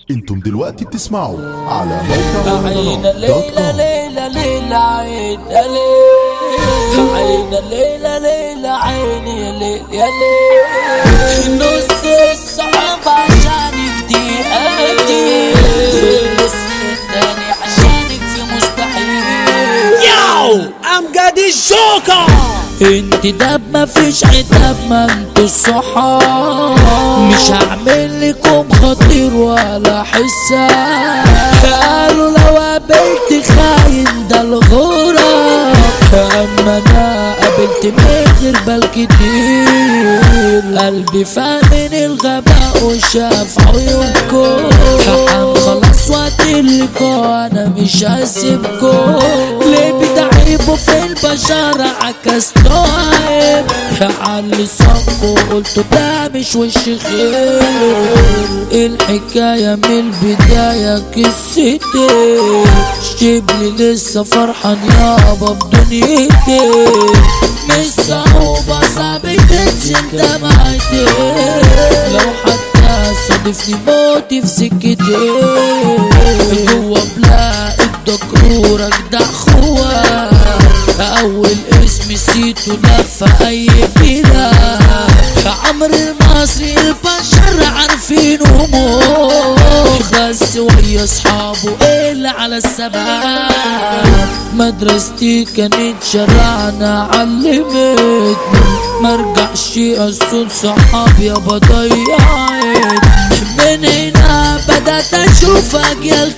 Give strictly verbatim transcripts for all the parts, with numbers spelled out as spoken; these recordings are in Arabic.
انتم دلوقتي بتسمعوا على موقع عين ليلة ليلة ليلة عين ليلة عين ليلة ليلة عين يا ليل يا ليل نص الصحاب عشانك دي قاتي والنص التاني عشانك في مستحيل ياو امجد الجوكر. انت دب مفيش عتاب ما انتو الصحاب مش هعمل لكم خطير ولا حساب. قالوا لو قابلت خاين ده الغراب اما انا قابلت من غير بال كتير. قلبي فاهم الغباء وشاف عيونكم حقا خلاص وقت اللقاء انا مش هسيبكم. ليه بتعيبوا في البشر عكستوا عيب على صفوا قلتوا ده مش وش خير. الحكاية من البداية قصتي شبلي لسه فرحان يابا بدنيتي مش صعوبة صعب تنزل دمعتي لو حتى صادفني موتي في سكتي جوا بلاقي الدكرورك ده اخوات اول اسم نسيته لفة اي بلاد. عمرو المصري البشر عارفينه موت بس ويا اصحابه اللي على الثبات. مدرستي كانت شرعنا علمتني مرجعش اصول صحاب يابا ضيعت. من هنا بدأت اشوف اجيال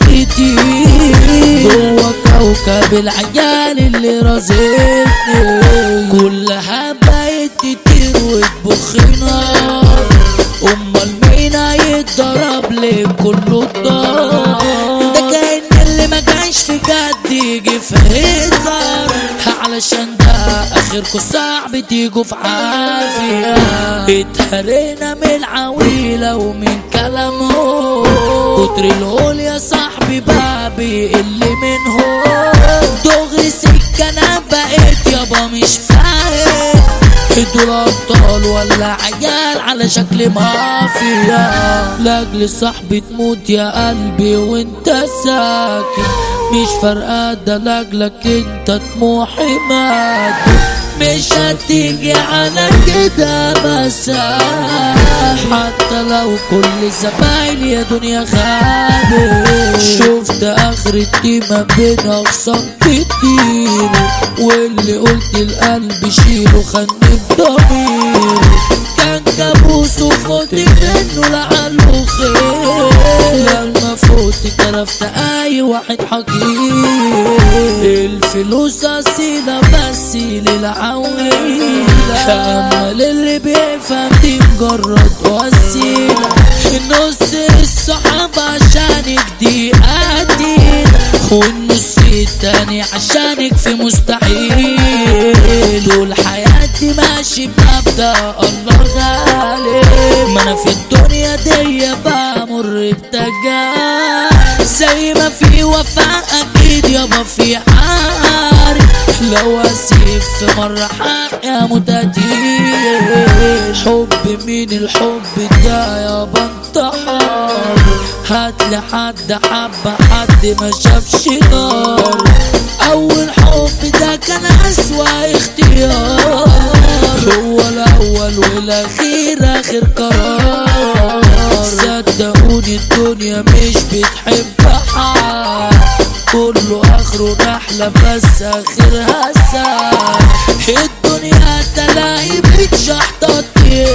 كتير جوا كوكب العيال اللي رازقني كلها بقت تطير وتبخ نار. امال مين هيتضرب ليه كله الدار؟ ده كأن اللي ما جاش في جد يجي في هزار علشان ده اخركوا صعب تيجوا في عافية. اتهرينا من العويلة ومن كلامهم كتر القول يا صاحبي بابي اللي منهم دغري سكة انا بقيت يابا مش فاهم دول ابطال ولا عيال على شكل مافيا. لاجل صاحبي تموت يا قلبي وانت ساكت مش فارقة ده لاجلك انت طموحي مات مش هتيجي على كده مساح حتى لو كل زمايلي يا دنيا خابت. شفت اخرتي ما بين اخصام كتير واللي قلت القلب شيله خاني بضمير كان كابوس وفوت منه لعله خير. لما فوت كرفت اي واحد حقير الفلوس اصيلة بس للعويلة اما للي بيفهم دي مجرد وسيلة. نص الصحاب عشانك دي قتيل والنص التاني عشانك في مستحيل. طول حياتي ماشي بمبدأ الله غالب ما انا في الدنيا دي بمر بتجارب زي ما في وفاء اكيد يابا في عارف لو اسيب في مرة حق يا متدير. حب مين الحب ده يابا انتحر هاتلي حد حب حد ما شافش نار. اول حب ده كان اسوأ اختيار هو الاول والاخير اخر قرار. صدقوني الدنيا مش بتحب حد كله اخره رحلة بس اخرها ساعة. الدنيا تلاقي بتشحطط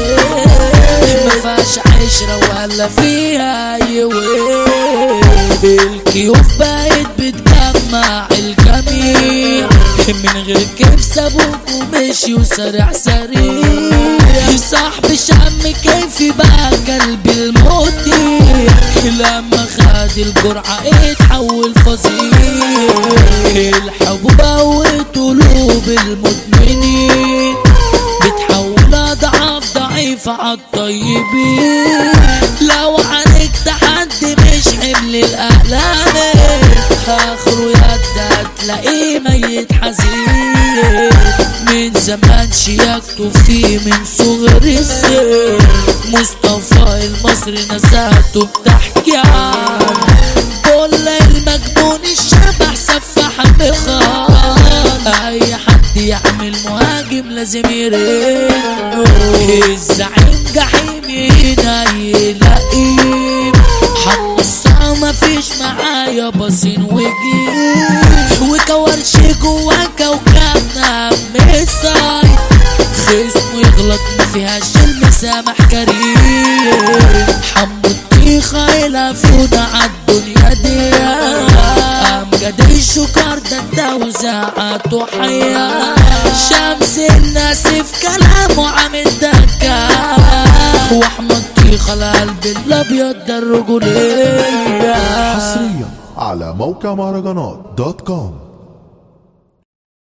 مفيهاش عشرة ولا فيها اي وين. الكيوف بقت بتجمع الجميع من غير كيف سابوك ومشي وسرع سريع. صاحبي شم كيفي بقى قلبي المطيع لما خد الجرعة اتحول فظيع. الحب بوت قلوب المدمنين بتحول اضعاف ضعيفة عالطيبين. لو عالجت حد مش حمل الاحلام اخره يد هتلاقيه ميت حزين. من زمان شياكته فيه من صغر السن مصطفى المصري نزهته بتحكي عنه لازم يرن. الزعيم جحيم يلاقيه حمو الصا مفيش معايا باصين وجيب وكورش جوا كوكبنا مصاي خصمه يغلط ما فيهاش المسامح كريم. حمو الطيخة يلفونا عالدنيا دي امجد الشكر ده التوزيعات وحياة شمس الناس في كلامه عامل دكة واحمد طيخة القلب الابيض ده الرجولية. حصريا على موقع مهرجانات دوت كوم.